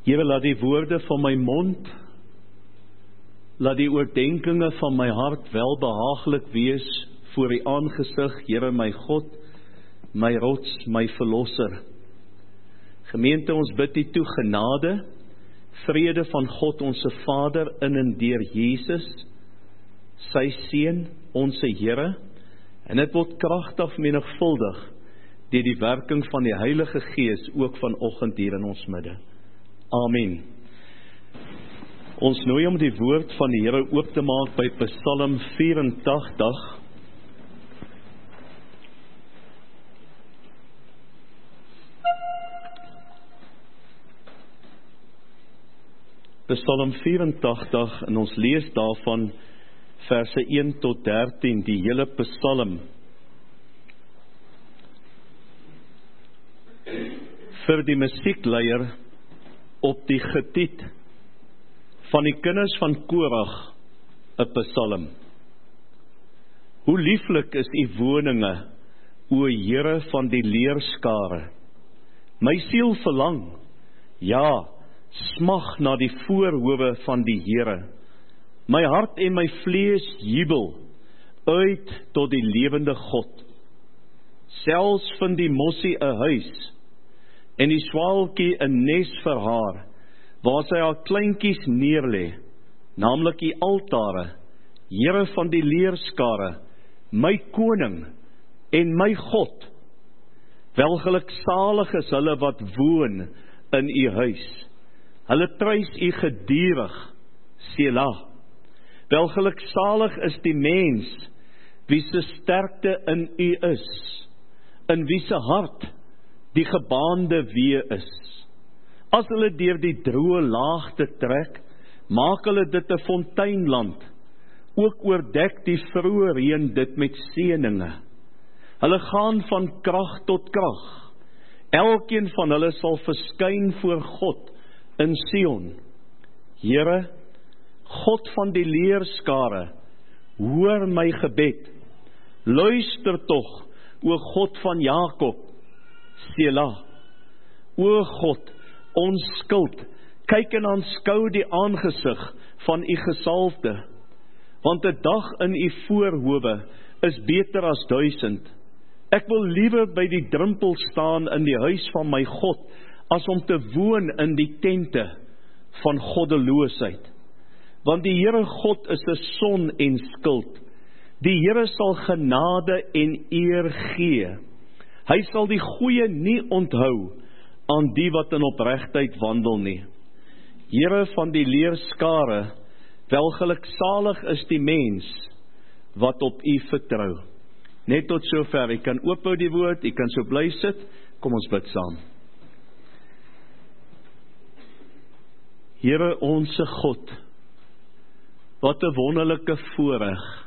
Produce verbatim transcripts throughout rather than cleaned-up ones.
Here, laat die woorde van my mond, laat die oordenkinge van my hart welbehaaglik wees voor die aangesig, Here my God, my rots, my verlosser. Gemeente, ons bid U toe genade, vrede van God onse Vader in en deur Jesus, sy Seun, onse Here, en dit word kragtig menigvuldig deur die werking van die Heilige Gees ook vanoggend hier in ons midde. Amen. Ons nooi om die woord van die Here oop te maak by Psalm vyf-en-tagtig. Psalm vyf-en-tagtig, en ons lees daarvan verse een tot dertien, die hele Psalm. Vir die musiekleier op die getiet van die kinders van Korag, 'n Psalm. Hoe lieflik is U woninge, o Here van die leerskare. My siel verlang, ja, smag na die voorhowe van die Here. My hart en my vlees jubel uit tot die lewende God. Selfs vind die mossie 'n huis en die swaalkie 'n nes vir haar, waar sy haar kleintjies neerlê, naamlik die altare, Here van die leerskare, my koning en my God. Welgeluksalig is hulle wat woon in U huis. Hulle prys U gedurig, Selah. Welgeluksalig is die mens, wie se sterkte in U is, in wie se hart die gebaande wee is. As hulle deur die droë laagte trek, maak hulle dit 'n fonteinland, ook oordek die vroeë reën dit met seëninge. Hulle gaan van krag tot krag, elkeen van hulle sal verskyn voor God in Sion. Here, God van die leerskare, hoor my gebed. Luister tog, o God van Jakob, Selah. O God, ons skuld, kyk en aanskou die aangesig van U gesalfde, want 'n dag in U voorhowe is beter as duisend. Ek wil liewer by die drempel staan in die huis van my God, as om te woon in die tente van goddeloosheid. Want die Here God is 'n son en skild. Die Here sal genade en eer gee. Hy sal die goeie nie onthou aan die wat in opregtheid wandel nie. Here van die leerskare, welgeluksalig is die mens wat op U vertrou. Net tot sover, ek kan oophou die woord, ek kan so bly sit, kom ons bid saam. Here onse God, wat 'n wonderlike voorreg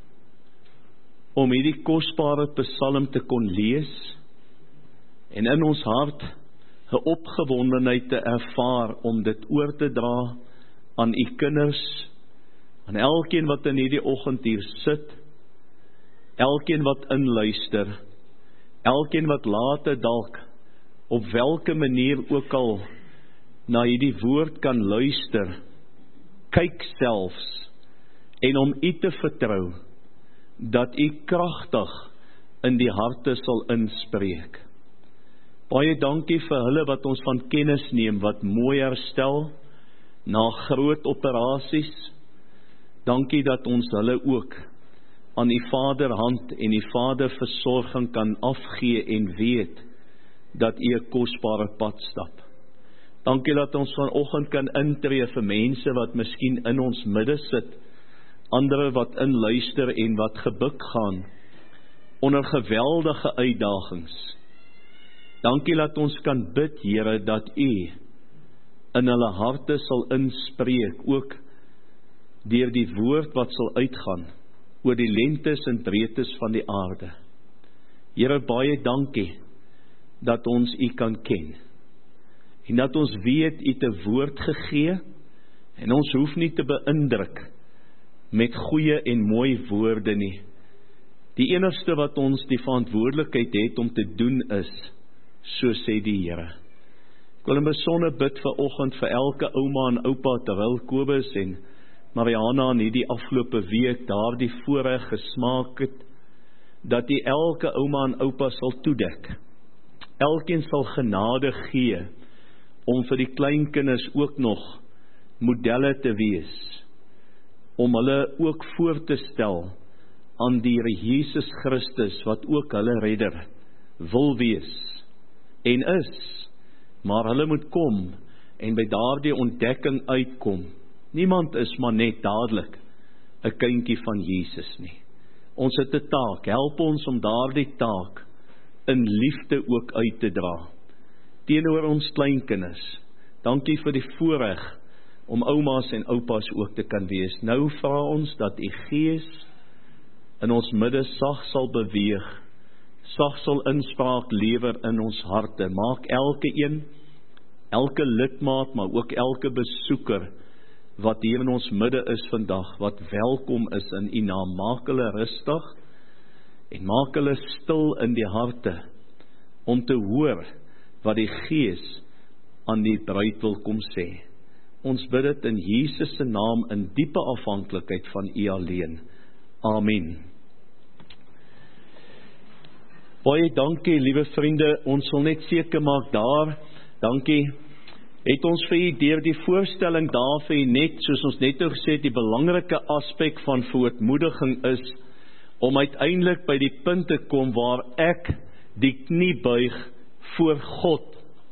om hierdie kosbare Psalm te kon lees en in ons hart 'n opgewondenheid te ervaar om dit oor te dra aan U kinders, aan elkeen wat in hierdie oggend hier sit, elkeen wat inluister, elkeen wat later dalk op welke manier ook al na hierdie woord kan luister, kyk selfs, en om U te vertrou, dat U kragtig in die harte sal inspreek. Baie dankie vir hulle wat ons van kennis neem, wat mooi herstel, na groot operasies. Dankie dat ons hulle ook aan U Vaderhand en U Vader versorging kan afgee en weet, dat U 'n kosbare pad stap. Dankie dat ons vanoggend kan intree vir mense wat miskien in ons midde sit, ander wat inluister en wat gebuk gaan, onder geweldige uitdagings. Dankie dat ons kan bid, Here, dat U in hulle harte sal inspreek, ook deur die woord wat sal uitgaan, oor die lengtes en breedtes van die aarde. Here, baie dankie, dat ons U kan ken, en dat ons weet, U het 'n woord gegee, en ons hoef nie te beïndruk, met goeie en mooi woorde nie. Die enigste wat ons die verantwoordelikheid het om te doen is, so sê die Here. Ek wil in besonder bid vir oggend vir elke ouma en oupa, terwyl Kobus en Mariana in hierdie afgelope week daardie voorreg gesmaak het, dat die elke ouma en oupa sal toedek. Elkeen sal genade gee, om vir die kleinkinders ook nog modelle te wees, om hulle ook voor te stel aan die Here Jesus Christus, wat ook hulle redder wil wees, en is, maar hulle moet kom, en by daardie ontdekking uitkom. Niemand is maar net dadelik 'n kindjie van Jesus nie. Ons het 'n taak, help ons om daardie taak in liefde ook uit te dra, teenoor ons kleinkinders. Dankie vir die voorreg om oumas en oupas ook te kan wees. Nou vra ons dat die Gees in ons midde sag sal beweeg, sag sal inspraak lewer in ons harte. Maak elke een, elke lidmaat, maar ook elke besoeker wat hier in ons midde is vandag, wat welkom is in U naam. Maak hulle rustig en maak hulle stil in die harte om te hoor wat die Gees aan die bruid wil kom sê. Ons bid dit in Jesus se naam in diepe afhanklikheid van U alleen. Amen. Baie dankie, liewe vriende, ons sal net seker maak daar, dankie, het ons vir U deur die voorstelling daar vir U net, soos ons net nou gesê het, die belangrike aspek van verootmoediging is, om uiteindelik by die punt te kom waar ek die knie buig voor God.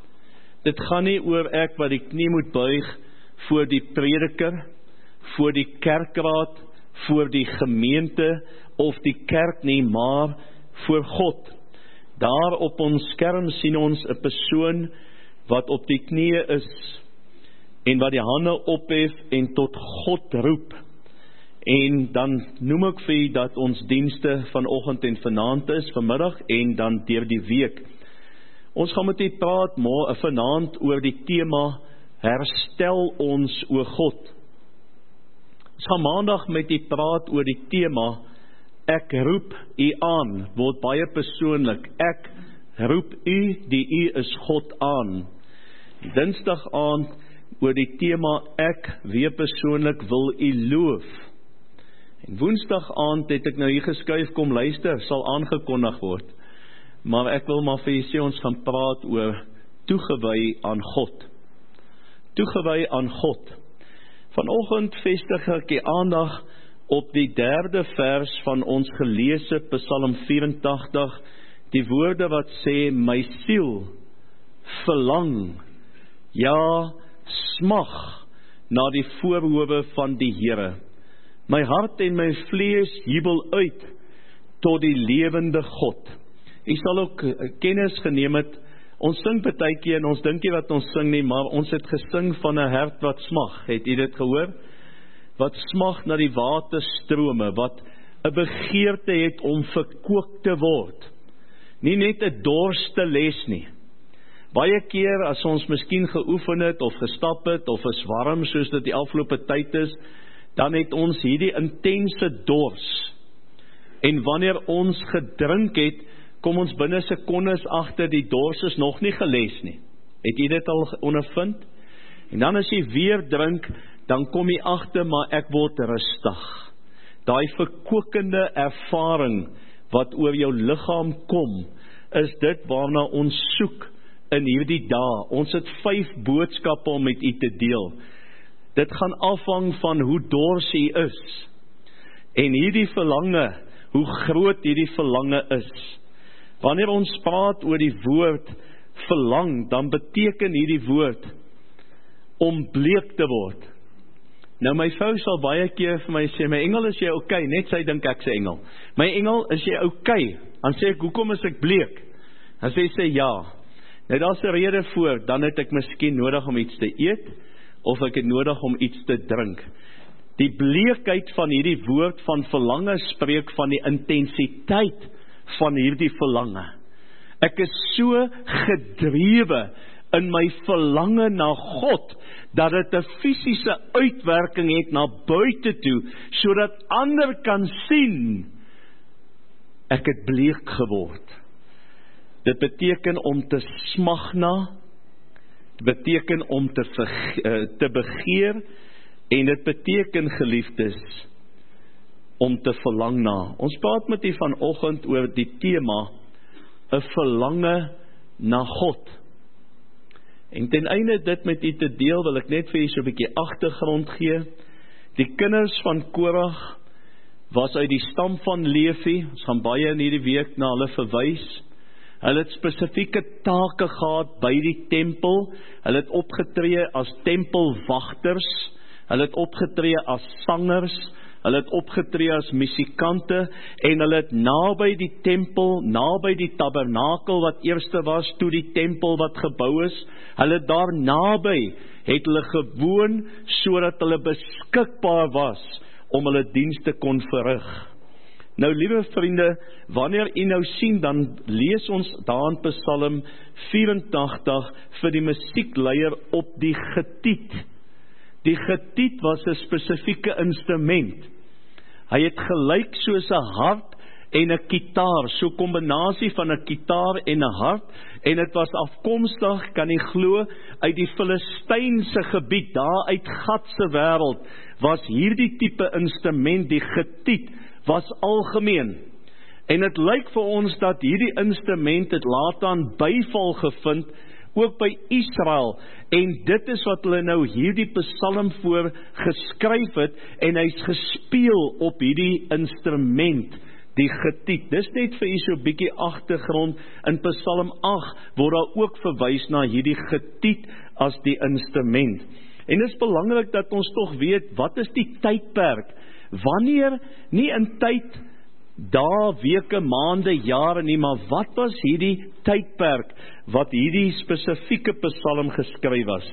Dit gaan nie oor ek wat die knie moet buig voor die prediker, voor die kerkraad, voor die gemeente of die kerk nie, maar voor God. Daar op ons skerm sien ons 'n persoon wat op die knieë is en wat die hande ophef en tot God roep. En dan noem ek vir U dat ons dienste vanoggend en vanaand is, vanmiddag en dan deur die week. Ons gaan met U praat môre vanaand oor die tema Herstel ons, o God. Ons gaan maandag met U praat oor die tema Ek roep U aan, word baie persoonlik. Ek roep U, die U is God aan. Dinsdag aand oor die tema Ek weer persoonlik wil U loof. En woensdag aand het ek nou hier geskuif, kom luister, sal aangekondig word. Maar ek wil maar vir U sê, ons gaan praat oor toegewy aan God. Toegewy aan God. Vanoggend vestig ek die aandag op die derde vers van ons geleese Psalm vyf-en-tagtig, die woorde wat sê, my siel verlang, ja, smag na die voorhoewe van die Here. My hart en my vlees jubel uit tot die lewende God. U sal ook kennis geneem het, ons sing partykeer en ons dink nie wat ons sing nie, maar ons het gesing van 'n hart wat smag. Het u dit gehoor? Wat smag na die waterstrome, wat 'n begeerte het om verkoop te word. Nie net 'n dors te les nie. Baie keer as ons miskien geoefen het of gestap het of is warm soos dit die afgelope tyd is, dan het ons hierdie intense dors. En wanneer ons gedrink het, kom ons binne sekondes agter die dors is nog nie geles nie. Het jy dit al ondervind? En dan as jy weer drink, dan kom jy agter, maar ek word rustig. Daai verkokende ervaring wat oor jou liggaam kom, is dit waarna ons soek in hierdie dae. Ons het vyf boodskappe om met u te deel. Dit gaan afhang van hoe dors u is. En hierdie verlange, hoe groot hierdie verlange is. Wanneer ons praat oor die woord verlang, dan beteken hierdie woord om bleek te word. Nou my vrou sal baie keer vir my sê, my engel, is jy okay? Net sy dink ek sê engel. My engel, is jy okay? Dan sê ek, hoekom is ek bleek? Dan sê sy ja. Nou daar's 'n rede voor, dan het ek miskien nodig om iets te eet, of ek het nodig om iets te drink. Die bleekheid van hierdie woord van verlange spreek van die intensiteit van hierdie verlange. Ek is so gedrewe in my verlange na God, dat dit 'n fisiese uitwerking het na buite toe, sodat ander kan sien, ek het bleek geword. Dit beteken om te smag na, beteken om te, verge, te begeer, en dit beteken, geliefdes, om te verlang na. Ons praat met u vanoggend oor die tema, 'n verlange na God. En ten einde dit met u te deel, wil ek net vir u so 'n bietjie agtergrond gee. Die kinders van Korag was uit die stam van Levi, ons gaan baie in hierdie week na hulle verwys. Hulle het spesifieke take gehad by die tempel, hulle het opgetree as tempelwagters, hulle het opgetree as sangers, hulle het opgetree as musikante, en hulle het naby die tempel, naby die tabernakel wat eerste was, toe die tempel wat gebou is, hulle daar naby het hulle gewoon, sodat hulle beskikbaar was, om hulle dienste kon verrig. Nou, liewe vriende, wanneer u nou sien, dan lees ons daar in Psalm vyf-en-tagtig vir die musiekleier op die getiet. Die getiet was 'n spesifieke instrument. Hy het gelyk soos 'n hart en 'n kitaar, so 'n kombinasie van 'n kitaar en 'n hart, en dit was afkomstig, kan jy glo, uit die Filistynse gebied, daar uit Gat se wêreld, was hierdie tipe instrument, die getiet, was algemeen. En dit lyk vir ons dat hierdie instrument het later aan byval gevind, ook by Israel, en dit is wat hulle nou hierdie psalm voor geskryf het, en hy's gespeel op hierdie instrument, die getiet. Dis net vir u so 'n bietjie agtergrond. In Psalm agt word daar ook verwys na hierdie getiet as die instrument. En dit is belangrik dat ons tog weet, wat is die tydperk? Wanneer, nie in tyd, dae, weke, maande, jare nie, maar wat was hierdie tydperk, wat hierdie spesifieke psalm geskryf was?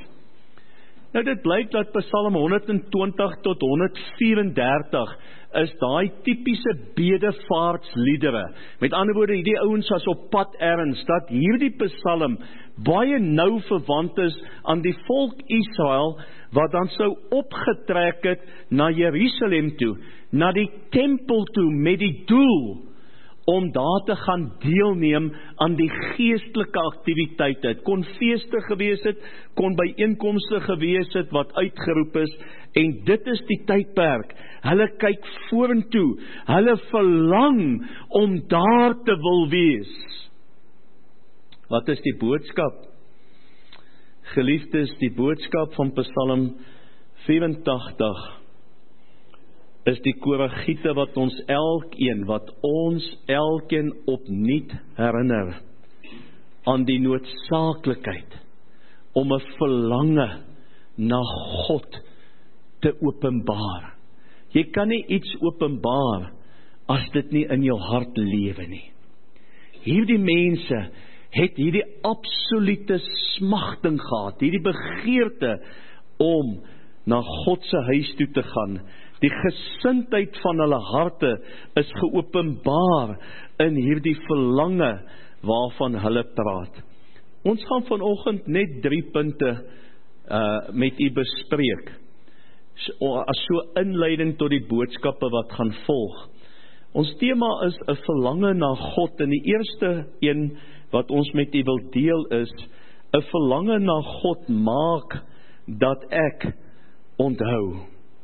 Nou dit blyk dat Psalm honderdtwintig tot honderdvyf-en-dertig is daai tipiese bedevaartsliedere. Met ander woorde, hierdie ouens was op pad ergens, dat hierdie psalm baie nou verwant is aan die volk Israel, wat dan sou opgetrek het na Jerusalem toe, na die tempel toe, met die doel om daar te gaan deelneem aan die geestelike aktiwiteite. Het kon feeste gewees het, kon byeenkomste gewees het wat uitgeroep is, en dit is die tydperk. Hulle kyk vorentoe, hulle verlang om daar te wil wees. Wat is die boodskap? Geliefdes, die boodskap van Psalm vyf-en-tagtig is die Koragiete wat ons elkeen, wat ons elkeen opnuut herinner aan die noodsaaklikheid om 'n verlange na God te openbaar. Jy kan nie iets openbaar as dit nie in jou hart lewe nie. Hierdie mense het hierdie absolute smagting gehad, hierdie begeerte om na God se huis toe te gaan. Die gesindheid van hulle harte is geopenbaar in hierdie verlange waarvan hulle praat. Ons gaan vanoggend net drie punte uh, met u bespreek, so, as so inleiding tot die boodskappe wat gaan volg. Ons tema is 'n verlange na God, en die eerste een wat ons met u wil deel is, 'n verlange na God maak dat ek onthou.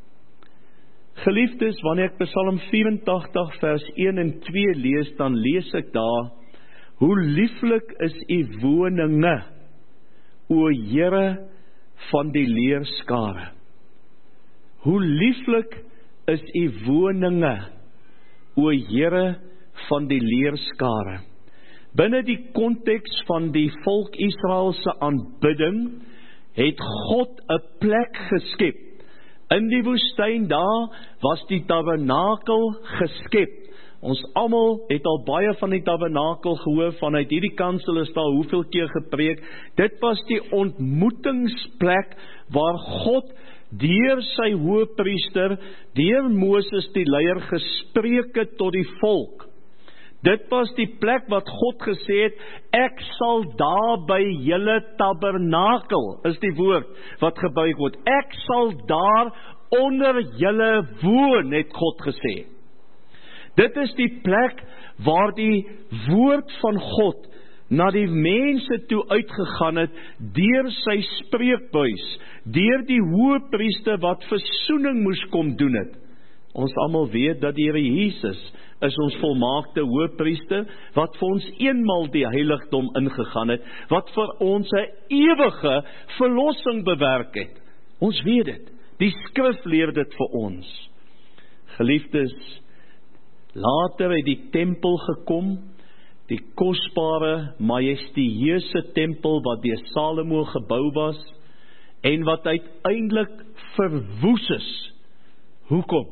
Geliefdes, wanneer ek Psalm vyf-en-tagtig vers een en twee lees, dan lees ek daar, hoe lieflik is u woninge, o Here van die leerskare. Hoe lieflik is u woninge, o Here van die leerskare. Binne die konteks van die volk Israel se aanbidding, het God 'n plek geskep. In die woestyn daar was die tabernakel geskep. Ons almal het al baie van die tabernakel gehoor, vanuit hierdie kansel is daar hoeveel keer gepreek. Dit was die ontmoetingsplek waar God deur sy hoëpriester, deur Moses die leier gespreek het tot die volk. Dit was die plek wat God gesê het, ek sal daar by julle tabernakel, is die woord wat gebuig word. Ek sal daar onder julle woon, het God gesê. Dit is die plek waar die woord van God na die mense toe uitgegaan het, deur sy spreekbuis, deur die hoëpriester wat versoening moes kom doen het. Ons almal weet dat die Here Jesus is ons volmaakte hoëpriester, wat vir ons eenmal die heiligdom ingegaan het, wat vir ons 'n ewige verlossing bewerk het. Ons weet dit, die skrif leer dit vir ons. Geliefdes, later het die tempel gekom, die kosbare, majestueuse tempel wat deur Salomo gebou was, en wat uiteindelik verwoes is. Hoekom?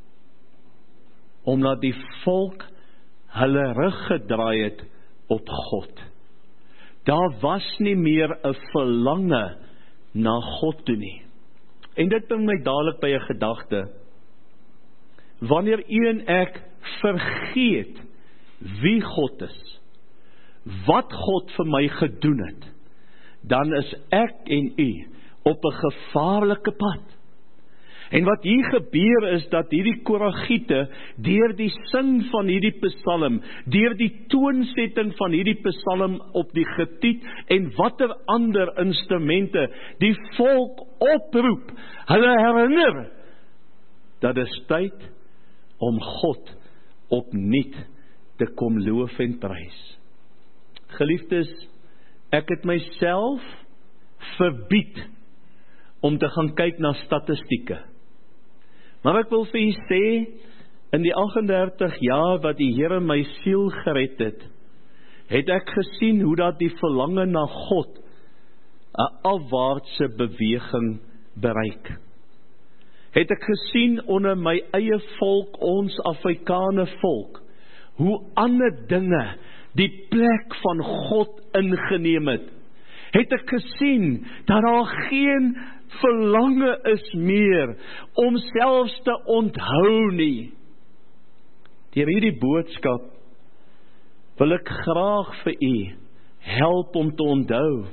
Omdat die volk hulle rug gedraai het op God. Daar was nie meer 'n verlange na God toe nie. En dit bring my dadelik by 'n gedagte. Wanneer u en ek vergeet wie God is, wat God vir my gedoen het, dan is ek en u op 'n gevaarlike pad. En wat hier gebeur is dat hierdie Koragiete, deur die sing van hierdie psalm, deur die toonsetting van hierdie psalm op die getiet en watter ander instrumente, die volk oproep, hulle herinner, dat is tyd om God opnuut te kom loof en prys. Geliefdes, ek het myself verbied om te gaan kyk na statistieke. Maar ek wil vir u sê, in die agt en dertig jaar wat die Here my siel gered het, het ek gesien hoe dat die verlange na God 'n afwaartse beweging bereik. Het ek gesien onder my eie volk, ons Afrikaner volk, hoe ander dinge die plek van God ingeneem het. Het ek gesien dat daar geen verlange is meer om selfs te onthou nie. Deur hierdie boodskap wil ek graag vir u help om te onthou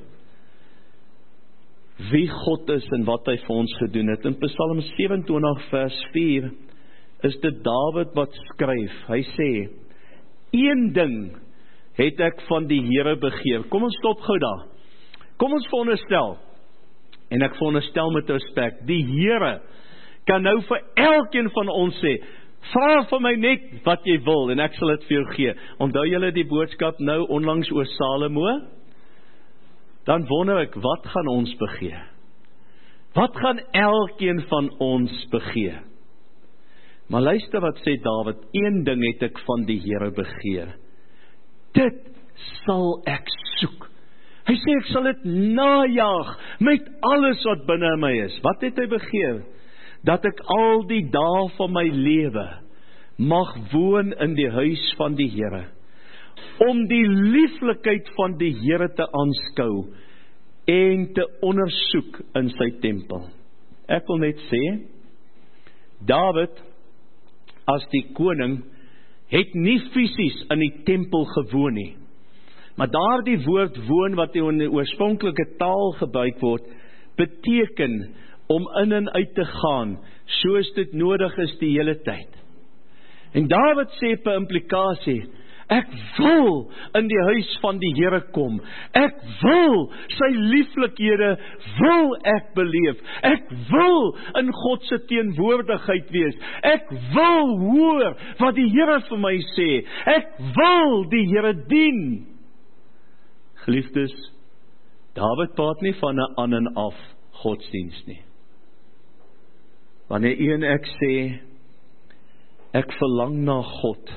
wie God is en wat hy vir ons gedoen het. In Psalm sewe-en-twintig vers vier is dit Dawid wat skryf. Hy sê, een ding het ek van die Here begeer. Kom ons stop gou daar. Kom ons veronderstel, en ek veronderstel met respek, die Here kan nou vir elkeen van ons sê, vra vir my net wat jy wil, en ek sal dit vir jou gee. Onthou julle die boodskap nou onlangs oor Salomo? Dan wonder ek, wat gaan ons begeer? Wat gaan elkeen van ons begeer? Maar luister wat sê Dawid, een ding het ek van die Here begeer. Dit sal ek soek. Hy sê ek sal dit najaag met alles wat binne my is. Wat het hy begeer? Dat ek al die dae van my lewe mag woon in die huis van die Here, om die lieflikheid van die Here te aanskou en te ondersoek in sy tempel. Ek wil net sê, Dawid as die koning het nie fisies in die tempel gewoon nie. Maar daardie woord woon wat in die oorspronklike taal gebruik word, beteken om in en uit te gaan, soos dit nodig is die hele tyd. En Dawid sê per implikasie, ek wil in die huis van die Here kom. Ek wil sy lieflikhede, wil ek beleef. Ek wil in God se teenwoordigheid wees. Ek wil hoor wat die Here vir my sê. Ek wil die Here dien. Geliefdes, Dawid praat nie van 'n aan en af godsdiens nie. Wanneer u en ek sê, ek verlang na God,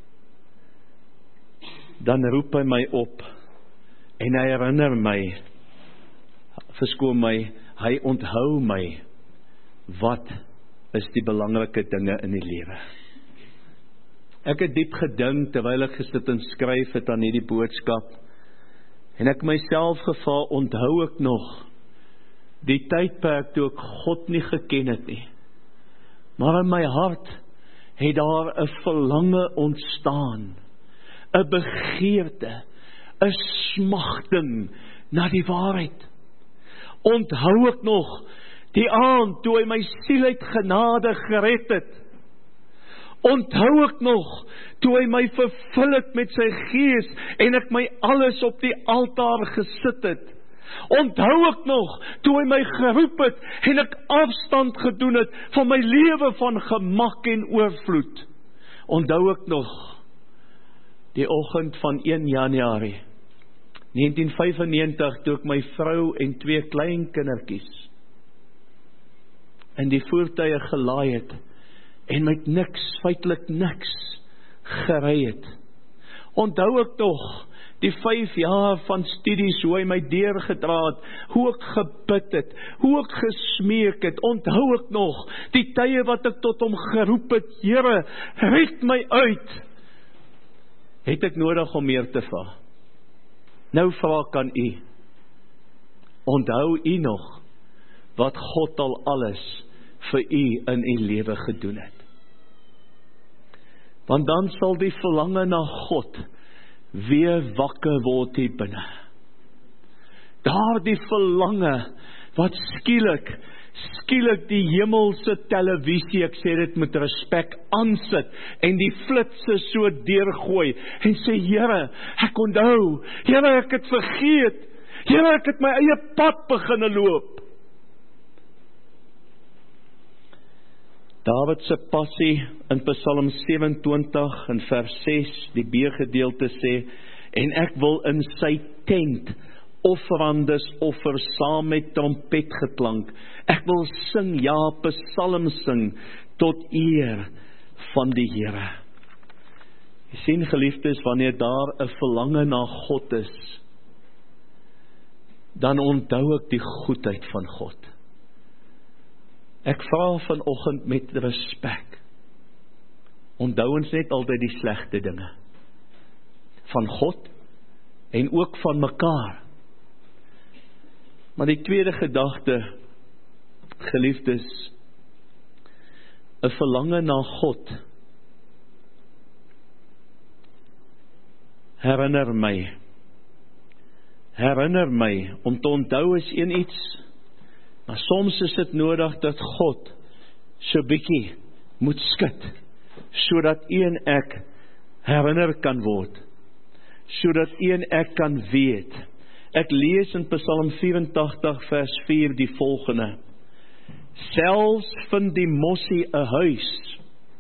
dan roep hy my op, en hy herinner my, verskoon my, hy onthou my, wat is die belangrike dinge in die lewe. Ek het diep gedink, terwyl ek gesit en skryf het aan hierdie boodskap, en ek myself gevra, onthou ek nog, die tydperk toe ek God nie geken het nie, maar in my hart, het daar 'n verlange ontstaan, 'n begeerte, 'n smagting na die waarheid. Onthou ek nog die aand toe hy my siel uit genade gered het. Onthou ek nog, toe hy my vervul het met sy gees, en ek my alles op die altaar gesit het. Onthou ek nog, toe hy my geroep het, en ek afstand gedoen het, van my lewe van gemak en oorvloed. Onthou ek nog, die oggend van een Januarie, negentien vyfennegentig, toe ek my vrou en twee klein kindertjies in die voertuie gelaai het, en met niks, feitelik niks, gery het. Onthou ek nog, die vyf jaar van studies, hoe hy my deurgedra het, hoe ek gebid het, hoe ek gesmeek het. Onthou ek nog, die tye wat ek tot hom geroep het, Here, red my uit. Het ek nodig om meer te vra? Nou vra ek aan u, onthou u nog, wat God al alles vir u in u lewe gedoen het. Want dan sal die verlange na God weer wakker word hier binne. Daar die verlange wat skielik, skielik die hemelse televisie, ek sê dit met respek, aansit en die flitse so deurgooi en sê, Here, ek onthou, Here, ek het vergeet, Here, ek het my eie pad beginne loop. Dawid se passie in Psalm sewe-en-twintig in vers ses, die B-gedeelte sê, en ek wil in sy tent offerandes offer saam met trompetgeklank. Ek wil sing, ja, psalm sing tot eer van die Here. Jy sien, geliefdes, wanneer daar 'n verlange na God is, dan onthou ek die goedheid van God. Ek vra vanoggend met respek, onthou ons net altyd die slegte dinge van God en ook van mekaar. Maar die tweede gedagte, geliefdes, 'n verlange na God herinner my herinner my om te onthou is een iets, maar soms is dit nodig dat God so bietjie moet skud, sodat u en ek herinner kan word, sodat u en ek kan weet. Ek lees in Psalm vyf-en-tagtig vers vier die volgende: Selfs vind die mossie 'n huis,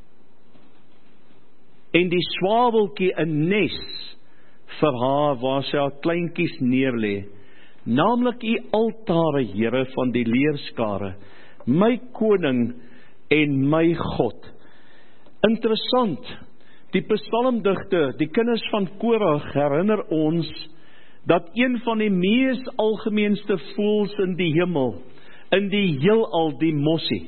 en die swaweltjie 'n nes vir haar waar sy haar kleintjies neerlê, naamlik u altare, Here van die leerskare, my koning en my God. Interessant, die psalmdigter, die kinders van Korag herinner ons dat een van die mees algemeenste voëls in die hemel, in die heelal, die mossie.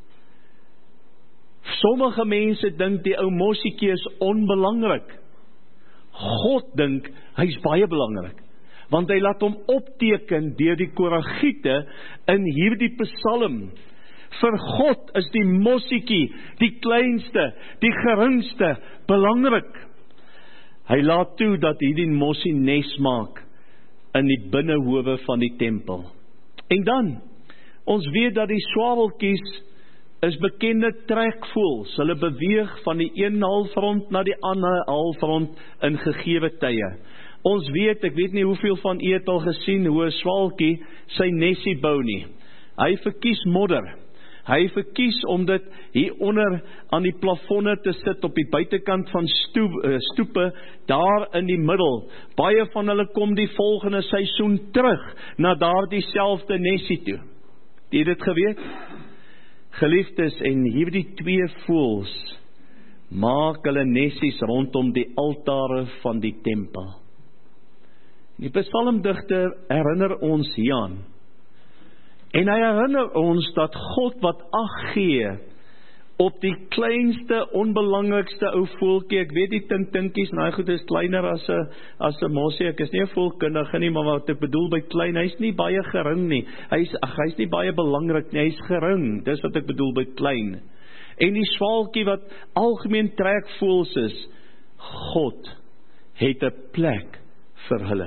Sommige mense dink die ou mossiekie is onbelangrik. God dink hy is baie belangrik, want hy laat hom opteken deur die Koragiete in hierdie psalm. Vir God is die mossiekie, die kleinste, die geringste, belangrik. Hy laat toe dat hierdie mossie nes maak in die binnehowe van die tempel. En dan, ons weet dat die swaweltjies is bekende trekvoëls. Hulle beweeg van die een halfrond na die ander halfrond in gegewe tye. Ons weet, ek weet nie hoeveel van u het al gesien hoe 'n swaalkie sy nesie bou nie. Hy verkies modder. Hy verkies om dit hier onder aan die plafonne te sit op die buitekant van stoep, stoepe, daar in die middel. Baie van hulle kom die volgende seisoen terug na daardie selfde nesie toe. Het jy dit geweet? Geliefdes, en hierdie twee voëls maak hulle nesies rondom die altare van die tempel. Die psalmdigter herinner ons hieraan. En hy herinner ons dat God wat ag gee op die kleinste, onbelangrikste ou voeltjie. Ek weet die tintinkies, nou goed, is kleiner as 'n as 'n mossie. Ek is nie 'n voelkundige nie, maar wat ek bedoel by klein, hy's nie baie gering nie. Hy's ag, hy's nie baie belangrik nie, hy's gering. Dis wat ek bedoel by klein. En die swaaltjie wat algemeen trekvoëls is, God het 'n plek vir hulle.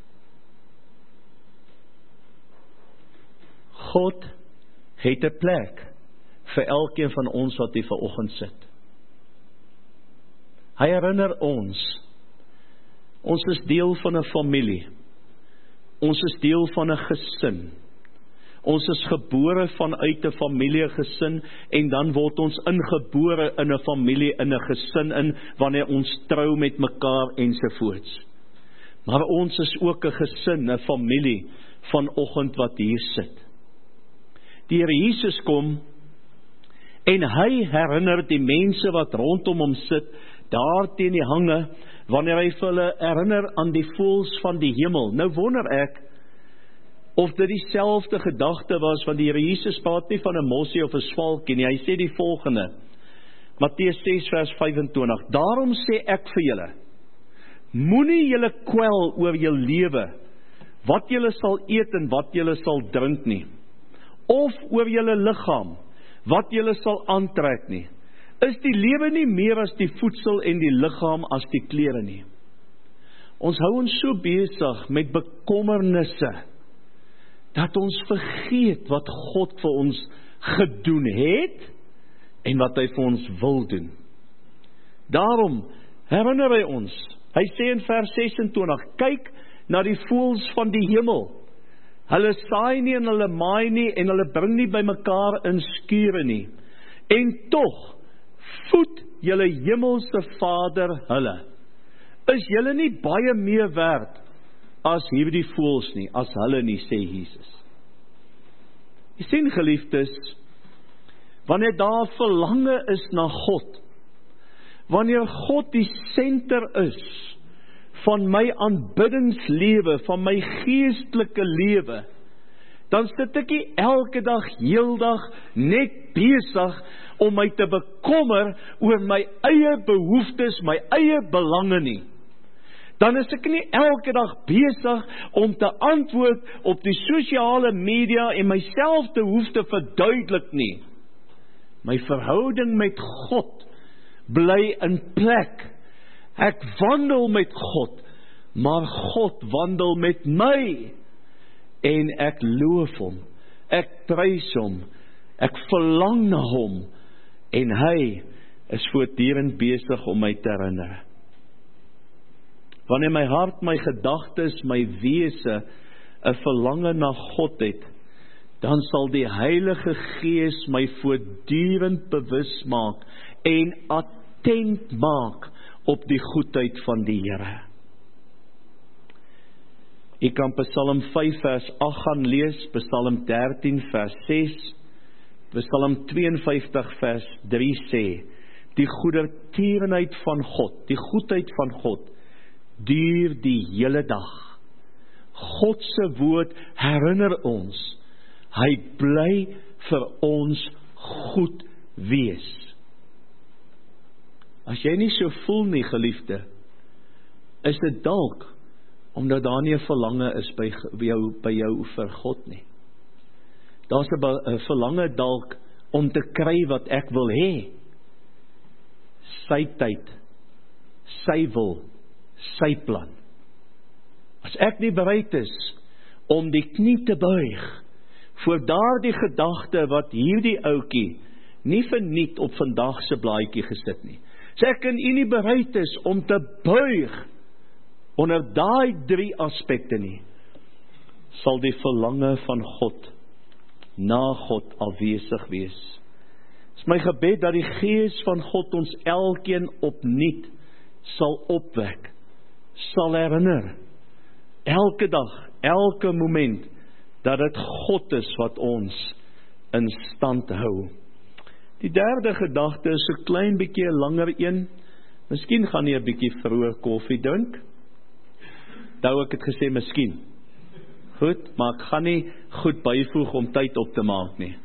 God het 'n plek vir elkeen van ons wat hier vanoggend sit. Hy herinner ons, ons is deel van 'n familie, ons is deel van 'n gesin, ons is gebore vanuit 'n familiegesin, en dan word ons ingebore in 'n familie, in 'n gesin in, wanneer ons trou met mekaar ensovoorts. Maar ons is ook 'n gesin, 'n familie, vanoggend wat hier sit. Die Here Jesus kom, en hy herinner die mense wat rondom hom sit, daar teen die hange, wanneer hy vir hulle herinner aan die voëls van die hemel. Nou wonder ek, of dit dieselfde gedagte was, want die Here Jesus praat nie van 'n mossie of 'n swalkie nie, hy sê die volgende, Matteus ses vers vyf-en-twintig, daarom sê ek vir julle, moenie julle kwel oor jou lewe, wat julle sal eet en wat julle sal drink nie, of oor julle liggaam, wat julle sal aantrek nie. Is die lewe nie meer as die voedsel en die liggaam as die klere nie? Ons hou ons so besig met bekommernisse, dat ons vergeet wat God vir ons gedoen het, en wat hy vir ons wil doen. Daarom herinner hy ons, hy sê in vers ses-en-twintig, kyk na die voëls van die hemel, hulle saai nie en hulle maai nie, en hulle bring nie by mekaar in skure nie, en tog, voed julle hemelse Vader hulle. Is julle nie baie meer werd as hierdie voëls nie, as hulle nie, sê Jesus. Jy sien, geliefdes, wanneer daar verlange is na God, wanneer God die senter is van my aanbiddingslewe, van my geestelike lewe, dan sit ek nie elke dag, heeldag, net besig om my te bekommer oor my eie behoeftes, my eie belange nie. Dan is ek nie elke dag besig om te antwoord op die sosiale media en myself te hoef te verduidelik nie. My verhouding met God bly in plek. Ek wandel met God, maar God wandel met my. En ek loof hom, ek prys hom, ek verlang na hom, en hy is voortdurend besig om my te herinner. Wanneer my hart, my gedagtes, my wese 'n verlange na God het, dan sal die Heilige Gees my voortdurend bewus maak en attent maak op die goedheid van die Here. Ek kan Psalm vyf vers agt gaan lees, Psalm dertien vers ses, Psalm twee en vyftig vers drie sê, die goedertierenheid van God, die goedheid van God, duur die hele dag. God se woord herinner ons, hy bly vir ons goed wees. As jy nie so voel nie, geliefde, is dit dalk omdat daar nie 'n verlange is by jou, by jou vir God nie. Daar's 'n verlange dalk om te kry wat ek wil hê. Sy tyd, sy wil, sy plan. As ek nie bereid is om die knie te buig voor daardie gedagte wat hierdie ouetjie nie verniet op vandag se blaadjie gesit nie. As ek en u nie bereid is om te buig onder daai drie aspekte nie, sal die verlange van God na God afwesig wees. Dit is my gebed dat die Gees van God ons elkeen opnuut sal opwek, sal herinner, elke dag, elke moment, dat dit God is wat ons in stand hou. Die derde gedagte is so klein bietjie 'n langer een. Miskien gaan jy 'n bietjie vroeër koffie drink. Nou ek het gesê miskien. Goed, maar ek gaan nie goed byvoeg om tyd op te maak nie.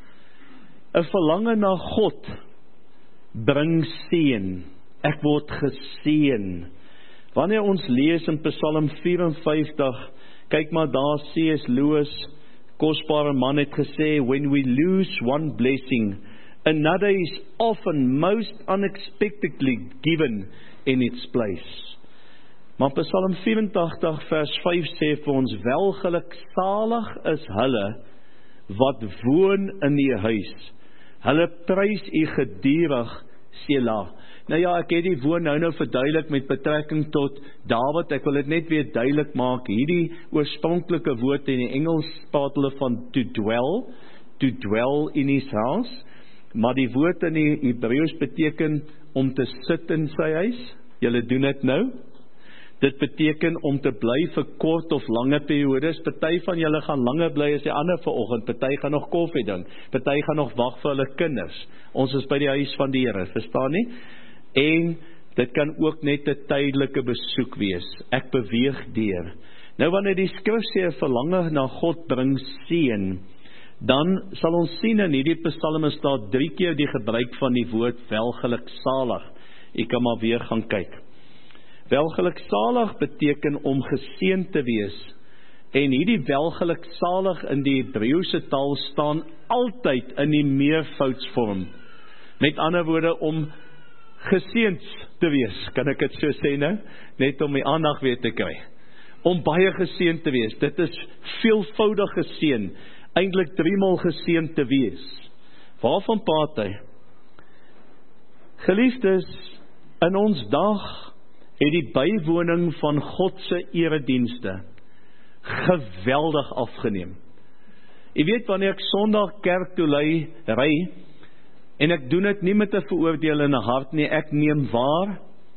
'n Verlange na God bring seën. Ek word geseën. Wanneer ons lees in Psalm vyf en vyftig, kyk maar daar, C S Lewis, kosbare man, het gesê, when we lose one blessing, another is often most unexpectedly given in its place. Maar Psalm vyf-en-tagtig vers vyf sê vir ons, welgeluksalig is hulle wat woon in die huis. Hulle prys u gedurig Selah. Nou ja, ek het die woord nou nou verduidelik met betrekking tot Dawid, ek wil dit net weer duidelik maak, hierdie oorspronklike woord in die Engels praat hulle van to dwell, to dwell in his house, maar die woord in die Hebreëus beteken om te sit in sy huis, julle doen dit nou, dit beteken om te bly vir kort of lange periodes, party van julle gaan langer bly as die ander vanoggend, party gaan nog koffie drink, party gaan nog wag vir hulle kinders, ons is by die huis van die Here, verstaan nie? En dit kan ook net 'n tydelike besoek wees. Ek beweeg deur. Nou wanneer die skrif sê verlange na God bring seën, dan sal ons sien in hierdie psalme staan drie keer die gebruik van die woord welgeluksalig. Ek kan maar weer gaan kyk. Welgeluksalig beteken om geseën te wees. En hierdie welgeluksalig in die Hebreëse taal staan altyd in die meervoudsvorm. Met ander woorde om geseënd te wees, kan ek dit so sê nou, net om die aandag weer te kry, om baie geseënd te wees, dit is veelvoudig geseën, eintlik driemaal geseënd te wees. Waarvan praat hy? Geliefdes, in ons dag het die bywoning van God se eredienste geweldig afgeneem. Jy weet, wanneer ek Sondag kerk toe ry, ry en ek doen dit nie met 'n veroordelende hart nie, ek neem waar,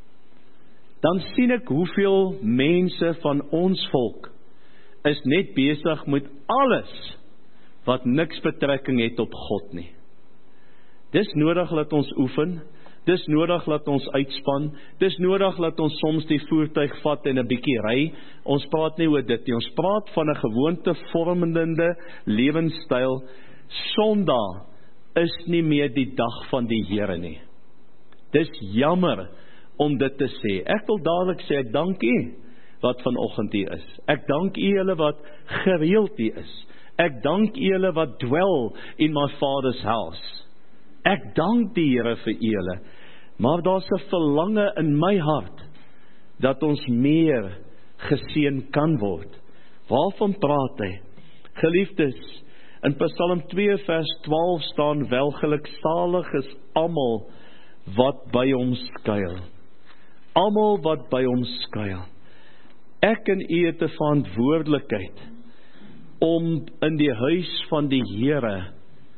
dan sien ek hoeveel mense van ons volk is net besig met alles wat niks betrekking het op God nie. Dis nodig dat ons oefen, dis nodig dat ons uitspan, dis nodig dat ons soms die voertuig vat en 'n bietjie ry. Ons praat nie oor dit nie, ons praat van 'n gewoontevormende lewenstyl. Sondag is nie meer die dag van die Here nie. Dis jammer om dit te sê. Ek wil dadelik sê, ek dank U wat vanoggend hier is. Ek dank U julle wat gereeld hier is. Ek dank U julle wat dwell in my Father's house. Ek dank die Here vir U julle. Maar daar's 'n verlange in my hart dat ons meer geseën kan word. Waarvan praat hy? Geliefdes, in Psalm twee vers twaalf staan welgeluksalig is almal wat by hom skuil. Almal wat by hom skuil. Ek en U het 'n verantwoordelikheid om in die huis van die Here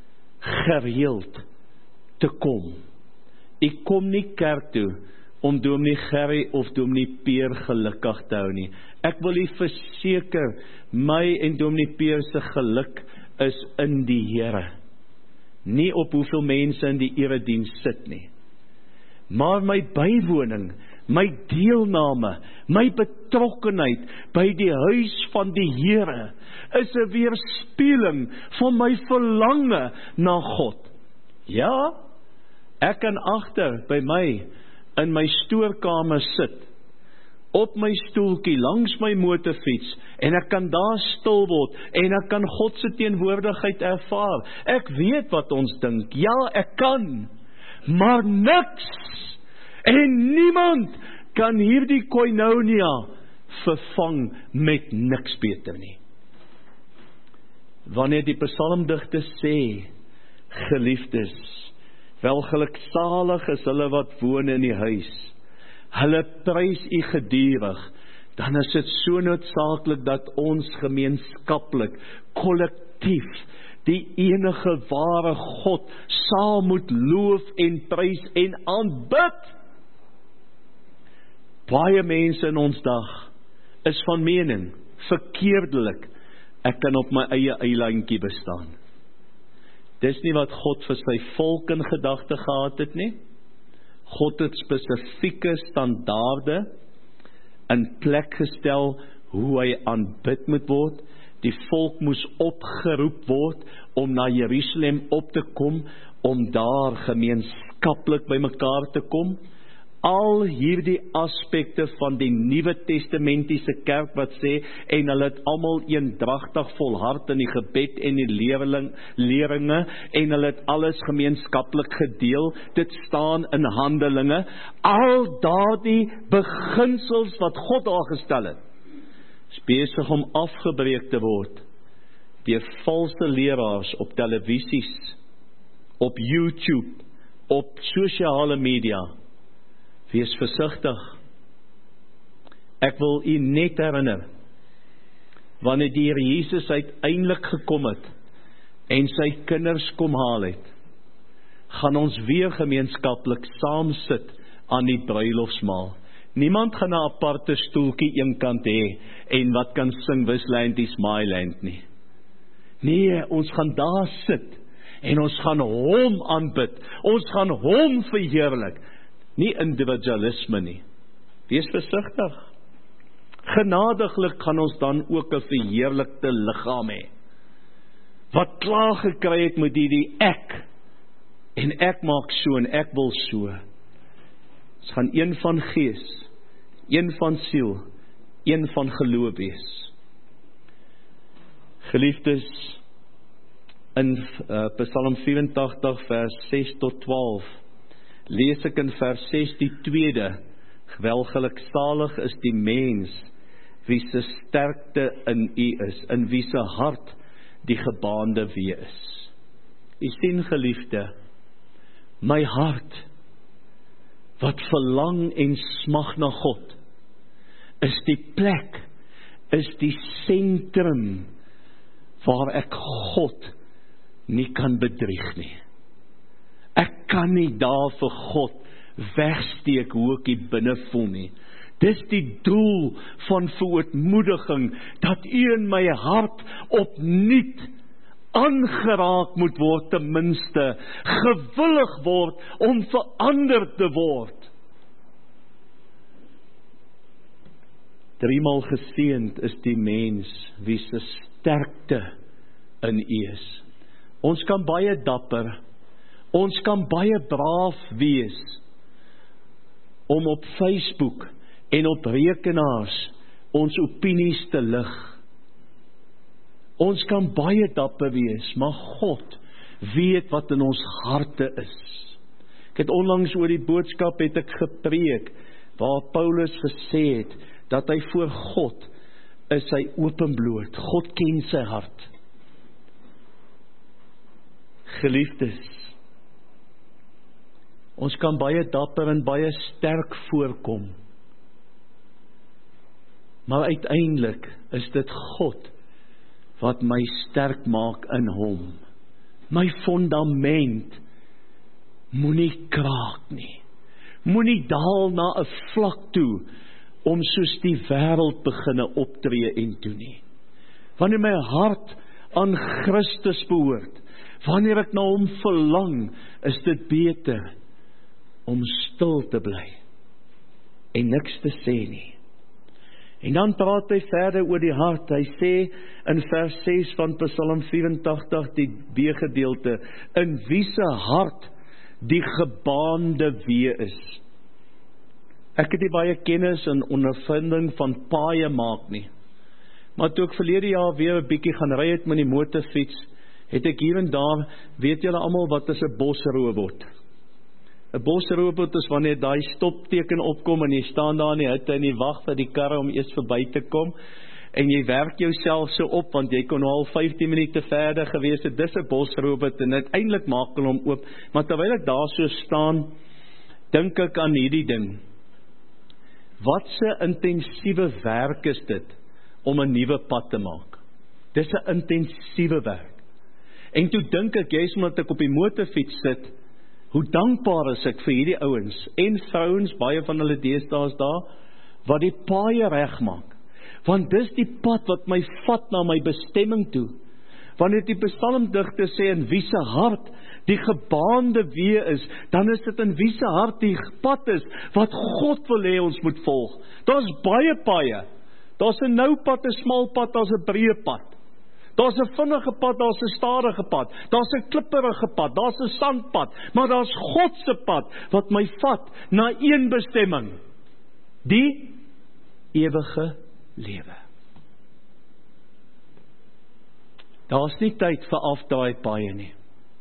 gereeld te kom. Ek kom nie kerk toe om Dominee Gerry of Dominee Peer gelukkig te hou nie. Ek wil U verseker, my en Dominee Peer se geluk is in die Here. Nie op hoeveel mense in die erediens sit nie. Maar my bywoning, my deelname, my betrokkenheid by die huis van die Here is 'n weerspieëling van my verlange na God. Ja, ek kan agter by my in my stoorkamer sit, op my stoeltjie langs my motorfiets, en ek kan daar stil word, en ek kan God se teenwoordigheid ervaar. Ek weet wat ons dink, ja, ek kan, maar niks, en niemand kan hierdie koinonia vervang met niks beter nie. Wanneer die psalmdigter sê, geliefdes, welgeluksalig is hulle wat woon in die huis, hulle prys U gedurig, dan is dit so noodsaaklik dat ons gemeenskaplik, kollektief, die enige ware God saam moet loof en prys en aanbid. Baie mense in ons dag is van mening, verkeerdelik, ek kan op my eie eilandjie bestaan. Dis nie wat God vir sy volk in gedagte gehad het nie. God het spesifieke standaarde in plek gestel hoe hy aanbid moet word. Die volk moes opgeroep word om na Jerusalem op te kom, om daar gemeenskaplik by mekaar te kom. Al hierdie aspekte van die Nuwe Testamentiese kerk wat sê, en hulle het almal eendragtig volhard in die gebed en die lering, leringe, en hulle het alles gemeenskaplik gedeel, dit staan in Handelinge, al daardie beginsels wat God daar gestel het, is besig om afgebreek te word, deur valse leraars op televisies, op YouTube, op sosiale media. Wees versigtig. Ek wil u net herinner, wanneer die Here Jesus uiteindelik gekom het, en sy kinders kom haal het, gaan ons weer gemeenskaplik saam sit aan die bruilofsmaal. Niemand gaan 'n aparte stoeltjie eenkant hê, en wat kan sing This Land is My Land nie. Nee, ons gaan daar sit, en ons gaan hom aanbid, ons gaan hom verheerlik, nie individualisme nie. Wees versigtig. Genadiglik gaan ons dan ook 'n verheerlikte liggaam hê, wat klaar gekry het met hierdie ek, en ek maak so, en ek wil so. Ons gaan een van gees, een van siel, een van geloof wees. Geliefdes, in uh, Psalm vyf-en-tagtig vers ses tot twaalf, lees ek in vers ses die tweede, welgeluksalig is die mens, wie se sterkte in u is, in wie se hart die gebaande wee is. U sien, geliefde, my hart, wat verlang en smag na God, is die plek, is die sentrum, waar ek God nie kan bedrieg nie. Ek kan nie daar vir God wegsteek hoe ek hier binne voel nie. Dis die doel van verootmoediging, dat u in my hart opnuut aangeraak moet word, ten minste, gewillig word om verander te word. Driemaal geseënd is die mens, wie se sterkte in u is. Ons kan baie dapper, ons kan baie braaf wees, om op Facebook en op rekenaars ons opinies te lig. Ons kan baie dapper wees, maar God weet wat in ons harte is. Ek het onlangs oor die boodskap het ek gepreek, waar Paulus gesê het, dat hy voor God is hy openbloot. God ken sy hart. Geliefdes, ons kan baie dapper en baie sterk voorkom, maar uiteindelik is dit God wat my sterk maak in hom. My fondament moenie kraak nie, moenie daal na 'n vlak toe, om soos die wêreld beginne optree en doen nie. Wanneer my hart aan Christus behoort, wanneer ek na hom verlang, is dit beter om stil te bly en niks te sê nie. En dan praat hy verder oor die hart. Hy sê in vers ses van Psalm vyf-en-tagtig, die B-gedeelte, in wie se hart die gebaande wee is. Ek het nie baie kennis en ondervinding van paaie maak nie. Maar toe ek verlede jaar weer 'n bietjie gaan ry het met die motorfiets, het ek hier en daar, weet julle almal wat is 'n bosrobot? 'n Bosrobot is wanneer daai stopteken opkom en jy staan daar in die hitte en jy wag vir die karre om eers verby te kom, en jy werk jouself so op, want jy kon al vyftien minute verder gewees het. Dis 'n bosrobot, en uiteindelik maak hulle hom oop. Maar terwyl ek daar so staan, dink ek aan hierdie ding. Wat 'n intensiewe werk is dit om 'n nuwe pad te maak. Dis 'n intensiewe werk. En toe dink ek, juist omdat ek op die motorfiets sit, hoe dankbaar is ek vir hierdie ouens en vrouens, baie van hulle deesdae is daar, wat die paaie regmaak. Want dis die pad wat my vat na my bestemming toe. Wanneer die psalmdigter sê in wie se hart die gebaande wee is, dan is dit in wie se hart die pad is wat God wil hê ons moet volg. Daar's baie paaie. Daar's 'n nou pad, 'n smal pad, daar's 'n breë pad. Daar's 'n vinnige pad, daar's 'n stadige pad. Daar's 'n klipperige pad, daar's 'n sandpad, maar daar's God se pad wat my vat na een bestemming, die ewige lewe. Daar's nie tyd vir afdraai paaie nie.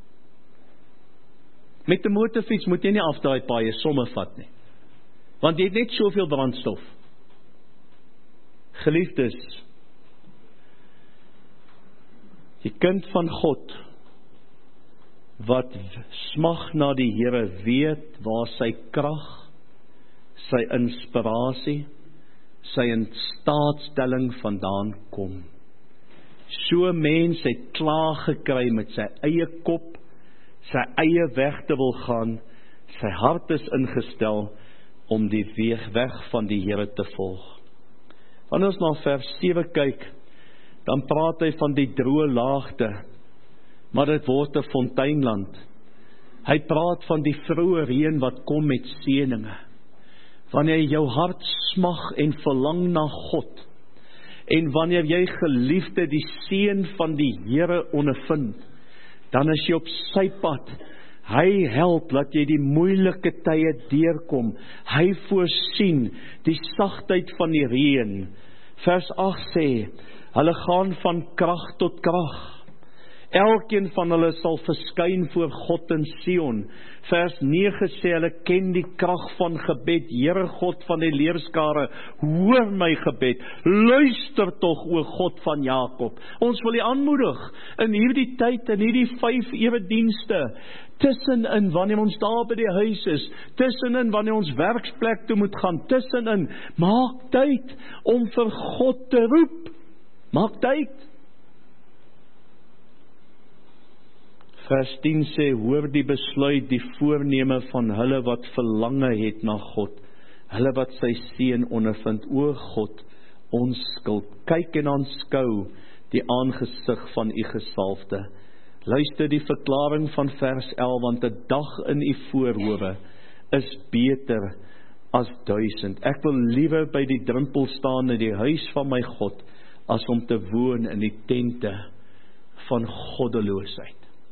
Met 'n motorfiets moet jy nie afdraai paaie somme vat nie, want jy het net soveel brandstof. Geliefdes, die kind van God wat smag na die Here weet waar sy krag, sy inspirasie, sy instaatstelling vandaan kom. So mens het klaar gekry met sy eie kop, sy eie weg te wil gaan, sy hart is ingestel om die weg weg van die Here te volg. Wanneer ons na vers sewe kyk, dan praat hy van die droë laagte, maar dit word 'n fonteinland. Hy praat van die vroeë reën wat kom met seëninge. Wanneer jou hart smag en verlang na God, en wanneer jy geliefde die seën van die Here ondervind, dan is jy op sy pad. Hy help dat jy die moeilike tye deurkom. Hy voorsien die sagtheid van die reën. Vers agt sê, hulle gaan van krag tot krag. Elkeen van hulle sal verskyn voor God in Sion. Vers nege sê, hulle ken die krag van gebed. Here God van die leerskare, hoor my gebed. Luister tog, o God van Jakob. Ons wil U aanmoedig in hierdie tyd, in hierdie vyf ewedienste, tussenin wanneer ons daar by die huis is, tussenin wanneer ons werksplek toe moet gaan, tussenin, maak tyd om vir God te roep. Maak tyd. Vers tien sê, hoor die besluit, die voorneme van hulle wat verlange het na God, hulle wat sy seën ondervind. O God, ons skuld, kyk en aanskou die aangesig van U gesalfde. Luister die verklaring van vers elf, want 'n dag in U voorhowe is beter as duisend. Ek wil liewer by die drempel staan in die huis van my God, as om te woon in die tente van goddeloosheid.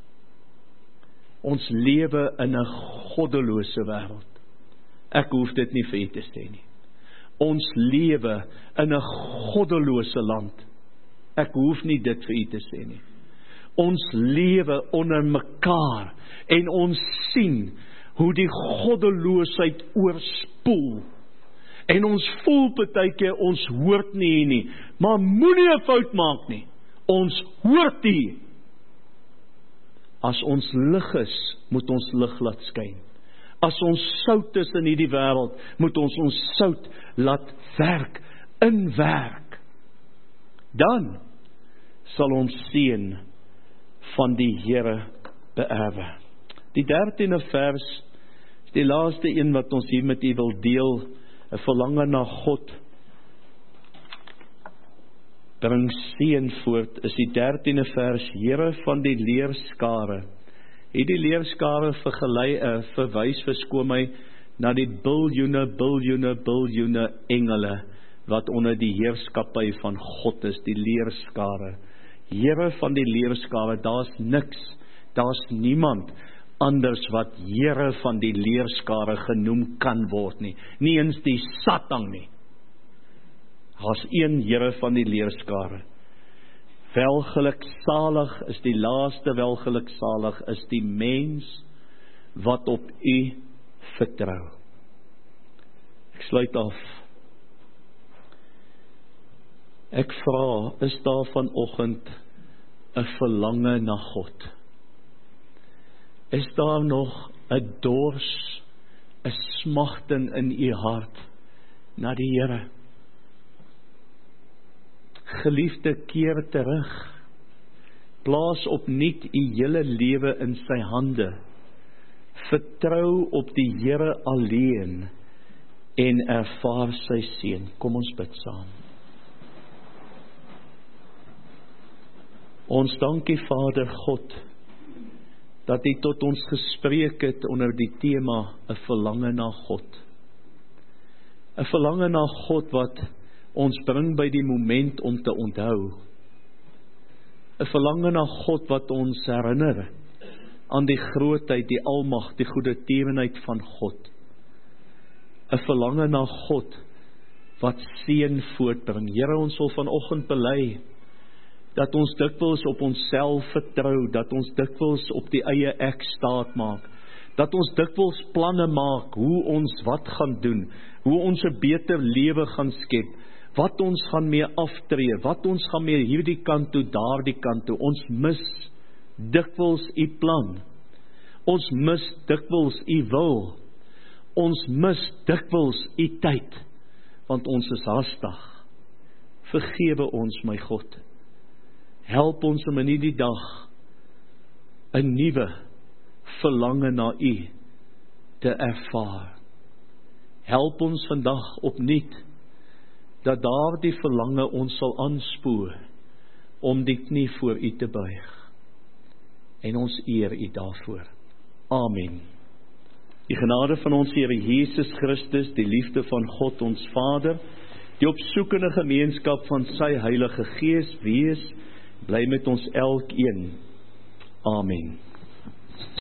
Ons lewe in 'n goddelose wêreld. Ek hoef dit nie vir U te sê nie. Ons lewe in 'n goddelose land. Ek hoef nie dit vir U te sê nie. Ons lewe onder mekaar en ons sien hoe die goddeloosheid oorspoel. En ons voel partykeer ons hoort nie hier nie, maar moenie 'n fout maak nie. Ons hoort hier. As ons lig is, moet ons lig laat skyn. As ons sout is in hierdie wêreld, moet ons ons sout laat werk, inwerk. Dan sal ons seën van die Here beerwe. Die dertiende vers, die laaste een wat ons hier met U wil deel, 'n verlange na God bring seën voort, is die dertiende vers, Here van die leerskare. Hierdie leerskare vergelei, uh, verwys verskoon my na die biljoene, biljoene, biljoene engele wat onder die heerskappy van God is, die leerskare. Here van die leerskare, daar's niks, daar's niemand anders wat Here van die leerskare genoem kan word nie. Nie eens die Satan nie. Daar's een Here van die leerskare. Welgeluksalig is die laaste, welgeluksalig is die mens wat op U vertrou. Ek sluit af. Ek vra, is daar vanoggend 'n verlange na God? Is daar nog 'n dors, 'n smagting in U hart na die Here? Geliefde, keer terug. Plaas opnuut U hele lewe in sy hande. Vertrou op die Here alleen en ervaar sy seën. Kom ons bid saam. Ons dankie Vader God, dat U tot ons gespreek het onder die tema 'n verlange na God. 'n Verlange na God wat ons bring by die moment om te onthou. 'n Verlange na God wat ons herinner aan die grootheid, die almag, die goedertierenheid van God. 'n Verlange na God wat seën voortbring. Here, ons wil vanoggend bely dat ons dikwels op onsself vertrou, dat ons dikwels op die eie ek staat maak, dat ons dikwels planne maak, hoe ons wat gaan doen, hoe ons 'n beter lewe gaan skep, wat ons gaan mee aftree, wat ons gaan mee hierdie kant toe, daardie kant toe. Ons mis dikwels U plan. Ons mis dikwels u wil. Ons mis dikwels u tyd, want ons is haastig. Vergewe ons, my God. Help ons om in hierdie dag 'n nuwe verlange na u te ervaar. Help ons vandag opnuut, dat daardie verlange ons sal aanspoor, om die knie voor u te buig. En ons eer u daarvoor. Amen. Die genade van ons Here Jesus Christus, die liefde van God ons Vader, die opsoekende gemeenskap van sy Heilige Gees wees, bly met ons elkeen. Amen.